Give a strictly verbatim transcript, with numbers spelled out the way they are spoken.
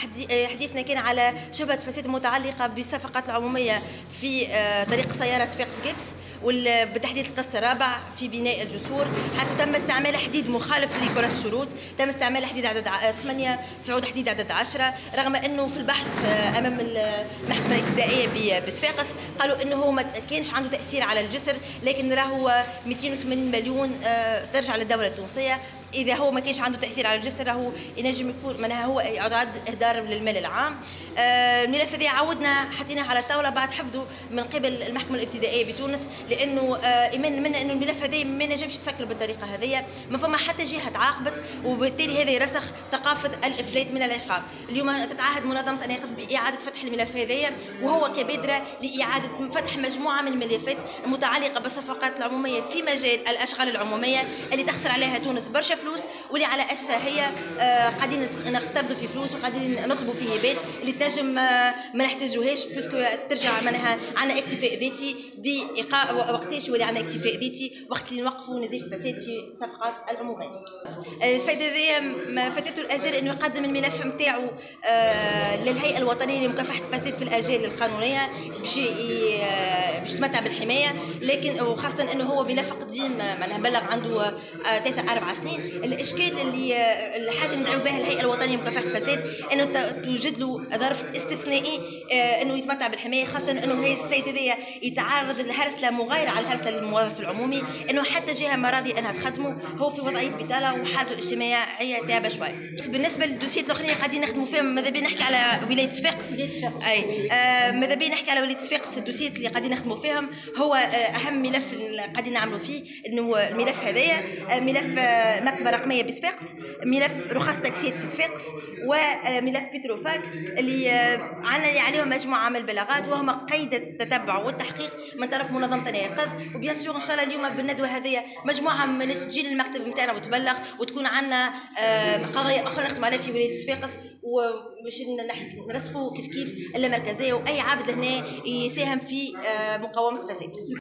حديثنا كان على شبهة فساد متعلقة بالصفقات العمومية في طريق سيارة صفاقس جبس، وبالتحديد القسط الرابع في بناء الجسور، حيث تم استعمال حديد مخالف لكرة الشروط، تم استعمال حديد عدد ثمانية في عود حديد عدد عشرة، رغم أنه في البحث أمام المحكمة الابتدائية بصفاقس قالوا أنه هو ما كانش عنده تأثير على الجسر، لكن راهو مئتين وثمانين مليون ترجع للدولة التونسية. إذا هو ما كانش عنده تأثير على الجسر راهو ينجم يكون معناها هو يعد إهدار للمال العام. الملف هذا عودنا حطيناه على الطاولة بعد حفظه من قبل المحكمة الابتدائية بتونس، لأنه إيمان منا أنه الملف هذا ما نجمش يتسكر بالطريقة هذه، ما فما حتى جهة تعاقبت، وبالتالي هذا يرسخ ثقافة الإفلات من العقاب. اليوم تتعهد منظمة النقد بإعادة فتح الملف هذا، وهو كبادرة لإعادة فتح مجموعة من الملفات المتعلقة بالصفقات العمومية في مجال الأشغال العمومية اللي تخسر عليها تونس برشا فلوس، واللي على أساسها هي قاعدين نقترضوا في فلوس وقاعدين نطلبوا في هبات اللي تنجم ما نحتاجوهاش، باسكو ترجع معناها عندنا اكتفاء ذاتي بإيقاع. وقتاش يولي عندنا اكتفاء ذاتي؟ وقت اللي نوقفوا نزيف الفساد في الصفقات العمومية. السيد هذايا فاتته الأجل أنه يقدم الملف نتاعو للهيئة الوطنية لمكافحة الفساد في الآجال القانونية باش باش يتمتع بالحماية، لكن وخاصة أنه هو ملف قديم معناها بلغ عنده ثلاثة أربع سنين. الإشكال اللي الحاجة اللي ندعو بها الهيئة الوطنية لمكافحة الفساد أنه توجد له ظرف استثنائي أنه يتمتع بالحماية، خاصة أنه هي السيد هذايا يتعرض للهرسلة مغايرة على الهرسلة للموظف العمومي، أنه حتى جهة ما راضية أنها تخدمه، هو في وضعية بطالة وحالته الاجتماعية تعبة شوية. بالنسبة للدوسيات الأخرين قاعدين نخدموا فيهم، ماذا بينا نحكي على ولاية صفاقس. أي آه ماذا بينا نحكي على ولاية صفاقس. الدوسيات اللي قاعدين نخدموا فيهم هو آه أهم ملف قاعدين نعملوا فيه أنه الملف هذايا آه ملف آه مكتبة رقمية بصفاقس، ملف رخص تاكسيات في صفاقس، وملف بتروفاك اللي آه عنا عليهم مجموعة من البلاغات وهم قيد التتبع والتحقيق من طرف منظمة النقد. وبيان سور إن شاء الله اليوم بالندوة هذه مجموعة من تجي للمكتب نتاعنا وتبلغ، وتكون عندنا آه قضايا أخرى نخدم عليها في ولاية صفاقس، وباش نرسخوا كيف كيف اللامركزية، وأي عبد هنا يساهم في آه مقاومة الفساد.